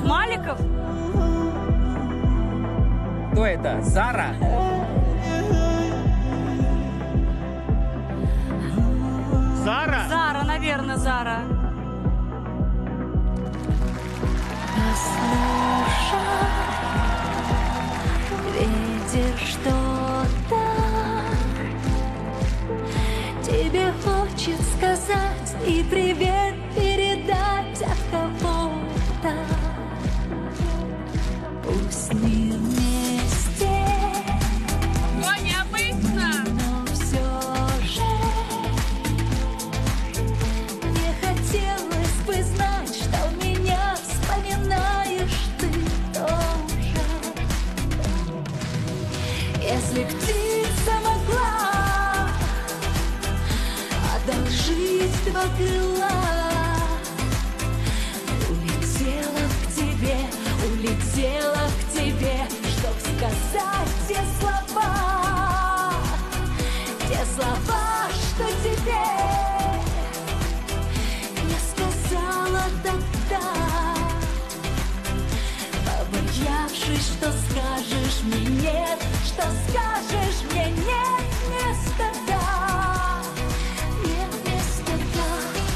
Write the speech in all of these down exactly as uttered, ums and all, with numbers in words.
Маликов? Кто это? Зара? Зара? Зара, наверное, Зара. Видишь что-то, тебе хочет сказать и привет передать от кого-то. Пусть не вместе, О, необычно! но все же мне хотелось бы знать, что меня вспоминаешь ты тоже. Если птица могла одолжить два крыла, улетела к тебе, улетела к тебе, чтоб сказать те слова, те слова, что тебе не сказала тогда, побоявшись, что скажешь мне нет, что скажешь мне нет, вместо да, нет, вместо да.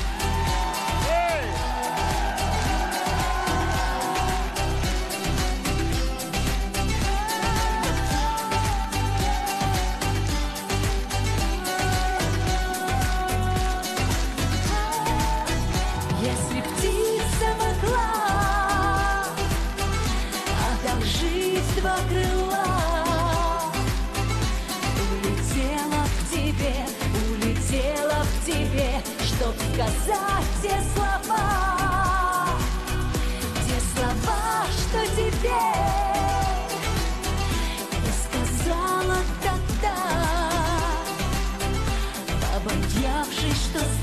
Если птица могла одолжить два крыла, улетела к тебе, улетела к тебе, чтоб сказать те слова, те слова, что тебе не сказала тогда, побоявшись, что